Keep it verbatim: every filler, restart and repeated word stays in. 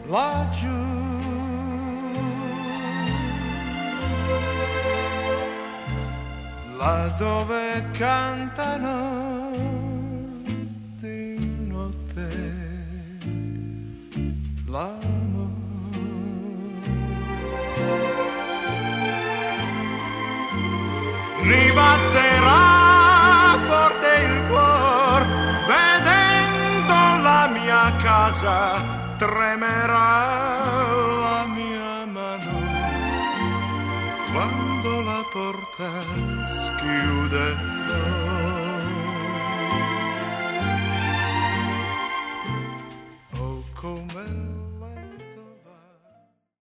laggiù. Là dove cantano di notte l'amore. Mi batterà forte il cuor vedendo la mia casa, tremerà la mia mano quando la porta schiude